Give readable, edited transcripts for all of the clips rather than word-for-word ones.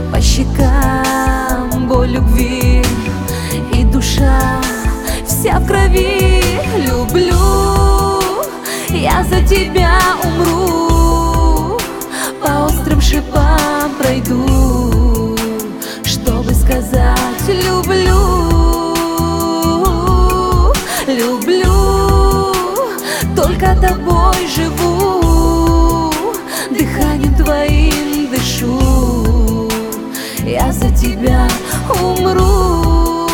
по щекам боль любви, и душа вся в крови. Люблю, я за тебя умру, по острым шипам пройду, чтобы сказать люблю. Люблю, только тобой живу, дыханием твоим дышу, я за тебя умру.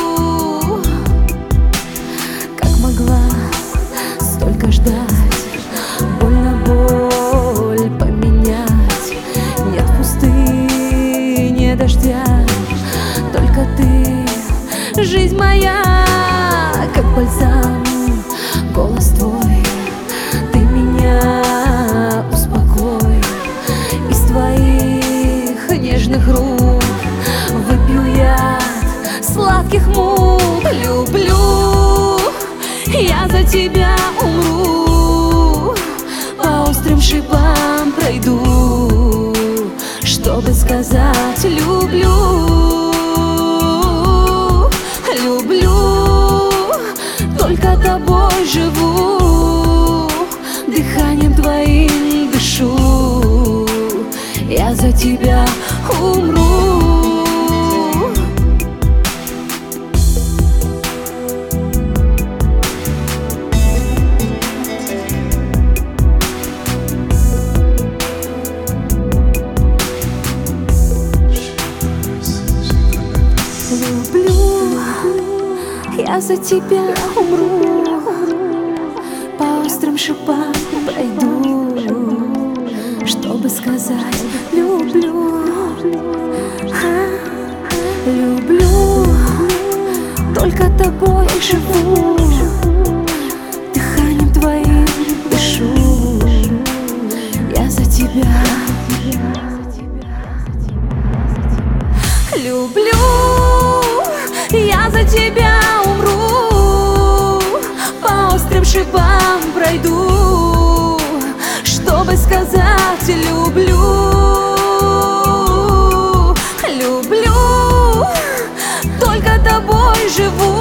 Как могла столько ждать, больно боль поменять. Нет пустыни, дождя, только ты, жизнь моя, как бальзам, голос твой, ты меня успокой. Из твоих нежных рук выпью яд сладких мук. Люблю, я за тебя умру, по острым шипам пройду, чтобы сказать люблю. Люблю, только тобой живу, дыханием твоим дышу, я за тебя умру. Люблю, я за тебя умру, по острым шипам пройду, чтобы сказать люблю. Люблю, только тобой живу, дыханием твоим дышу, я за тебя. Люблю, я за тебя умру, по острым шипам пройду, чтобы сказать люблю. Люблю, только тобой живу,